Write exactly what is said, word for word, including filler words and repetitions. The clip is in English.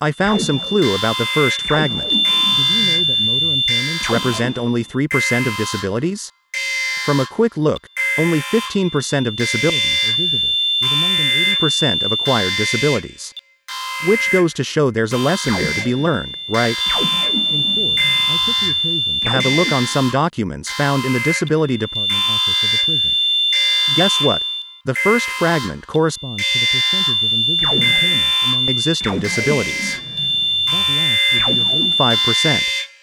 I found some clue about the first fragment. Did you know that motor impairments Represent only three percent of disabilities? From a quick look, only fifteen percent of disabilities are visible, with among them eighty percent of acquired disabilities. Which goes to show there's a lesson there to be learned, right? In short, I took the occasion To have a look on some documents found in the Disability Department office of the prison. Guess what? The first fragment corresponds Responds to the percentage of invisible impairment among to existing disabilities. that last would be of eighty five percent.